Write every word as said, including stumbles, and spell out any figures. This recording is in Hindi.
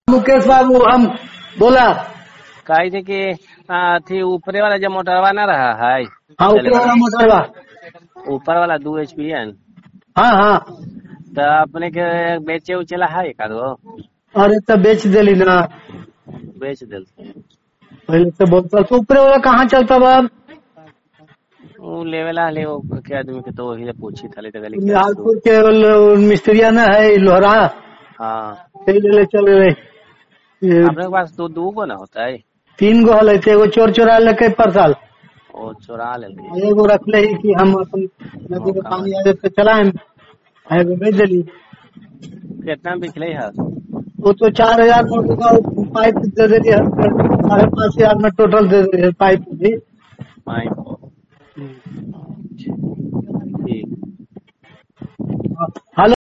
मुकेश बाबू हम बोला कही थी कि थी ऊपरे वाला जो मोटरवा ना रहा है। हाँ ऊपर वाला मोटरवा ऊपर वाला दो एच पी एन। हाँ हाँ तो अपने के बेचे उचेला है एक आधो। अरे तो बेच दिली ना, बेच दिल पहले से बोलता तो ऊपर वाला कहाँ चलता बाब वो लेवला ले वो के आदमी के तो वही पूछी थाली तो गली के निहालपुर के मिस्त्रिया ना है लोहरा। हाँ ले ले चले रहे अपने के पास दो दो गो ना होता है। तीन गो हल एगो चोर चोरा लेके पर साल ओ चोरा ले एगो रख ले कि हम अपन नदी में पानी आए तो चलाए एगो बेच दिली। कितना बिकले है? वो तो चार हजार का पाइप दे दिली, साढ़े पाँच हजार में टोटल दे दिली पाइप भी। पाइप